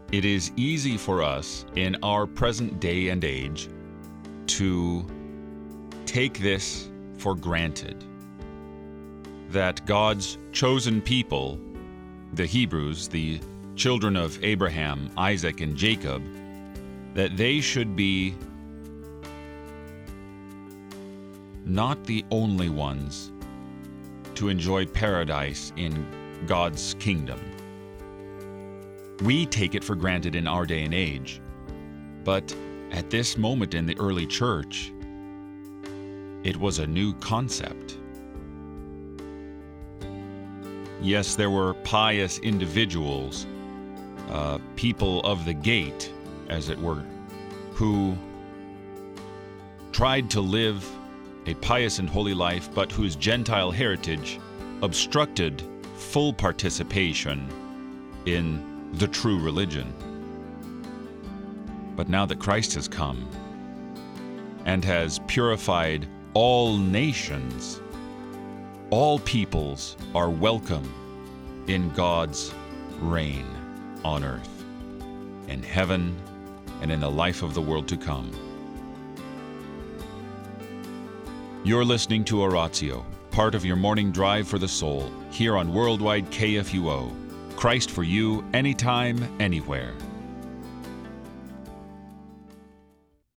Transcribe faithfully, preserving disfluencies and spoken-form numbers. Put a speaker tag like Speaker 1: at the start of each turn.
Speaker 1: It is easy for us in our present day and age to take this for granted, that God's chosen people, the Hebrews, the children of Abraham, Isaac, and Jacob, that they should be not the only ones to enjoy paradise in God's kingdom. We take it for granted in our day and age, but at this moment in the early church, it was a new concept. Yes, there were pious individuals, uh, people of the gate, as it were, who tried to live a pious and holy life, but whose Gentile heritage obstructed full participation in the true religion. But now that Christ has come and has purified all nations, all peoples are welcome in God's reign on earth, in heaven, and in the life of the world to come. You're listening to Oratio, part of your morning drive for the soul, here on Worldwide K F U O. Christ for you, anytime, anywhere.